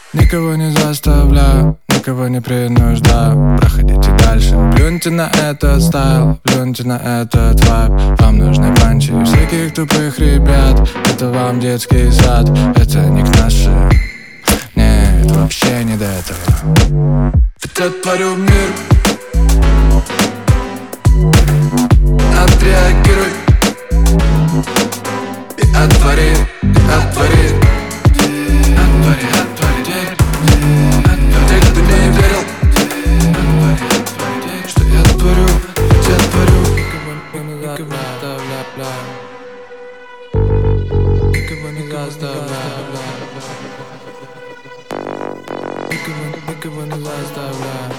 Никого не заставляю, никого не принуждаю. Проходите дальше, плюньте на этот стайл, плюньте на этот вайб. Вам нужны панчи всяких тупых ребят. Это вам детский сад, это не к нашим. Нет, вообще не до этого. Ведь я творю мир. Отреагируй и отвори, и отвори. Отвори, отвори дверь. Отвори, ты не верил, что я творю, я творю. Никого не заставляю. Никого не заставляю.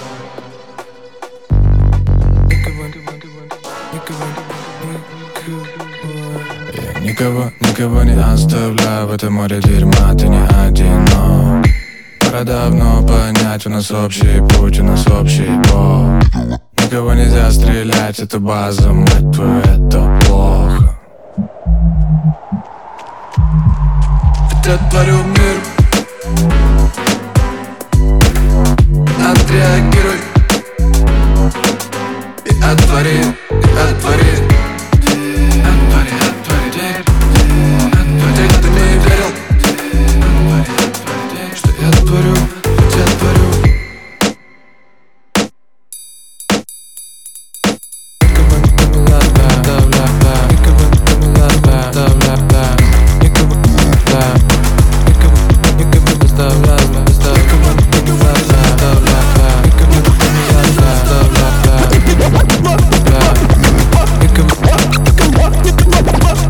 Я никого не оставляю. В этом море дерьма ты не одинок. Пора давно понять, у нас общий путь, у нас общий бог. Никого нельзя стрелять, это база, мать твою, это плохо. Ведь я творю мир. Отреагируй и отвори.